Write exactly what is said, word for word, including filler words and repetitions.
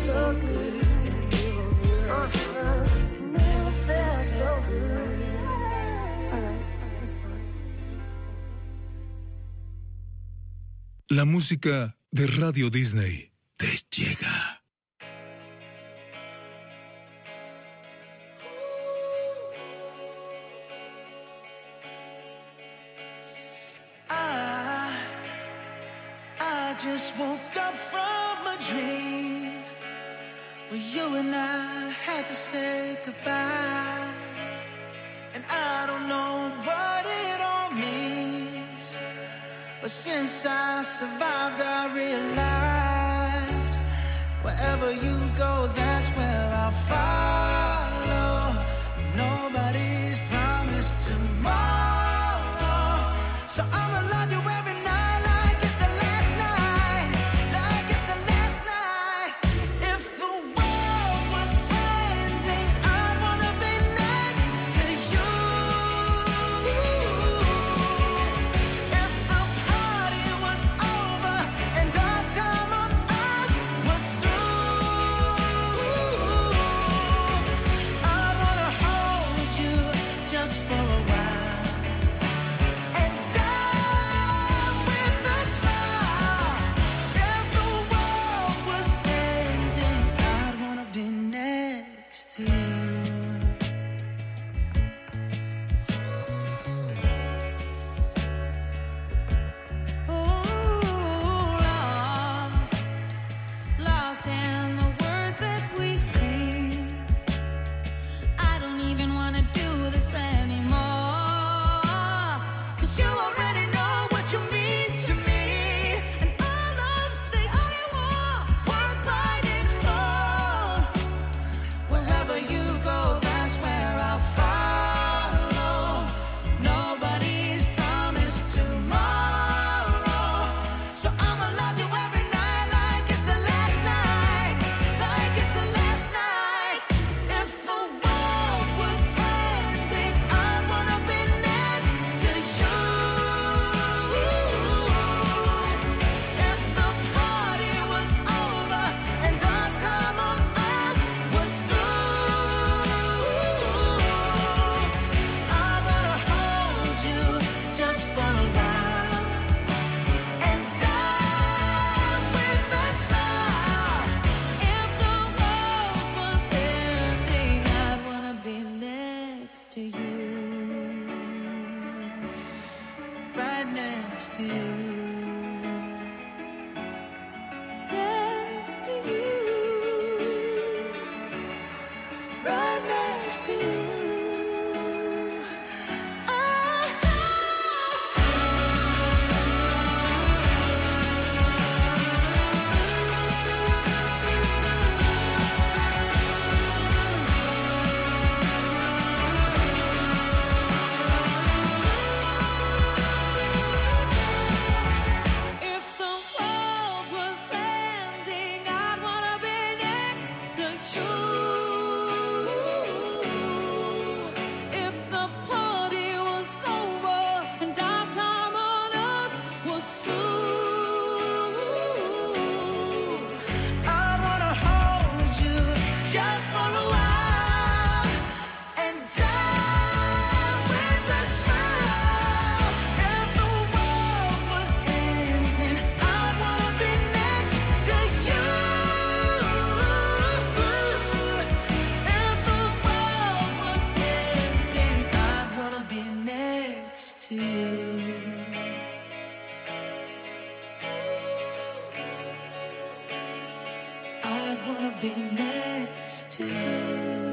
so good. Uh-huh. Never felt so good. Alright, that's fine. La música de Radio Disney te llega. I just woke up from a dream where you and I had to say goodbye. And I don't know what it all means, but since I survived I realized wherever you go, that's where I'll follow. Nobody's promised tomorrow, so I'ma love you every night. I'd wanna be next to you.